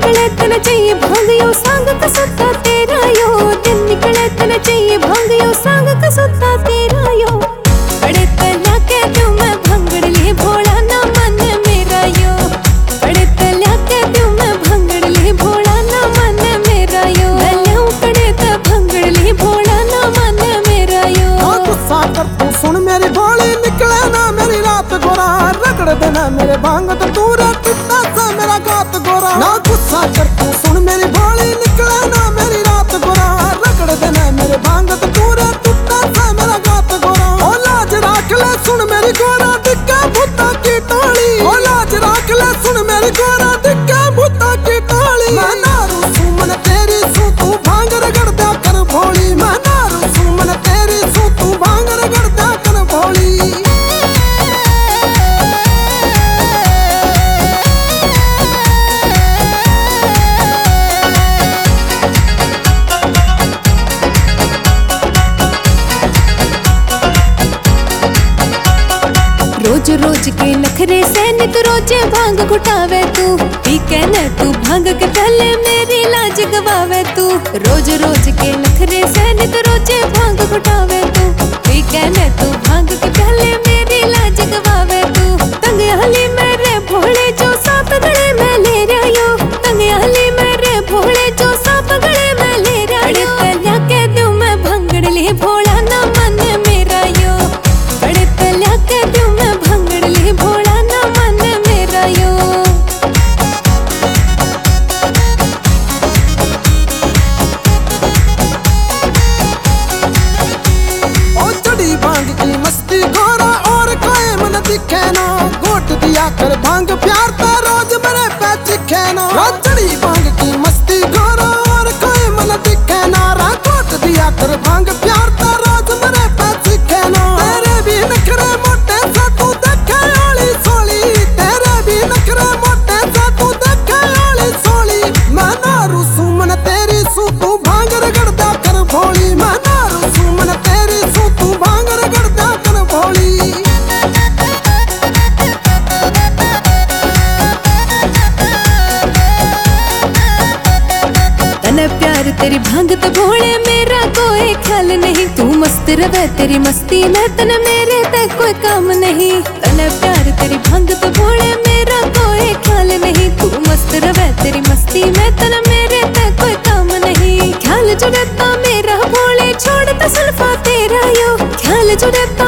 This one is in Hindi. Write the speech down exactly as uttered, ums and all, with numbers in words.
निकले तन चाहिए भांग यो सांग का सुता तेरा यो। दिन निकले तन चाहिए भांग यो सांग का सुता तेरा यो। बड़े तल्या के दूं मैं भंगड़ लिए भोला ना मन मेरा यो। बड़े तल्या के दूं मैं भंगड़ लिए भोला ना मन मेरा यो। मैं ल्याऊं कड़े त भंगड़ लिए भोला ना मन मेरा यो। ना गुस्सा कर तू सुन मेरी भोली निकले ना मेरी रात गोरा। रगड़ देना मेरे भांग तो तू रे टूटा सा मेरा गात गोरा। ना गुस्सा कर तू सुन मेरी भोली निकले ना मेरी रात गोरा। रगड़ देना मेरे भांग तो तू रे टूटा सा मेरा गात गोरा। ओ लाज राख ले सुन मेरी गोरा दिक्का भूता की टोली। ओ लाज राख ले सुन मेरी गोरा दिक्का भूता की टोली। मैं नारू सू मन तेरी सू तू भांग रगड़ दिया कर भोली। मैं नारू सू मन तेरी सू तू भांग रगड़ दिया कर भोली। रोज रोज के नखरे से नित रोजे भांग घुटावे तू। ठीक है न तू भांग के पहले मेरी लाज गवावे तू। रोज रोज के नखरे से नित रोजे भांग घुटावे तू। ठीक है न तू भांग के पहले मेरी लाज गवावे तू। तंग हली मेरे भोले जो साप गले में ले रहा यो। तंग हली मेरे भोले जो साप गले में ले रहा यो। तल्या के दूं मैं भंगड़ लिए भोला ना मन मेरा यो। बड़े तल्या के दूं मैं भंगड़ लिए भोला ना मन मेरा यो। ओ चढ़ी भांग की मस्ती गोरा और कोई मन दिखे ना। घोट दिया कर भांग प्यार तो रोज मेरे पे चिखे ना। चढ़ी भांग की मस्ती गोरा और कोई मन दिखे ना। घोट दिया कर भांग प्यार तो रोज मेरे पे चिखे ना। तेरे भी नखरे मोटे सा तू देखे ओली सोली। तेरे भी नखरे मोटे सा तू देखे ओली सोली। मैं नारू सू मन तेरी सू तू भांग रगड़ दिया कर भोली। मैं नारू सू मन तेरी सू तू भांग रगड़ दिया कर भोली। तने प्यार तेरी भांग तो भोले मेरा कोई ख्याल नहीं। तू मस्त रवे तेरी मस्ती में तने मेरे ते कोई काम नहीं। तने प्यार तेरी भांग तो भोले मेरा कोई ख्याल नहीं। तू मस्त रवे तेरी मस्ती में तने मेरे ते कोई काम नहीं। ख्याल जो रहता मेरा भोले छोड़ ता सुल्फा तेरा यो। ख्याल जो रहता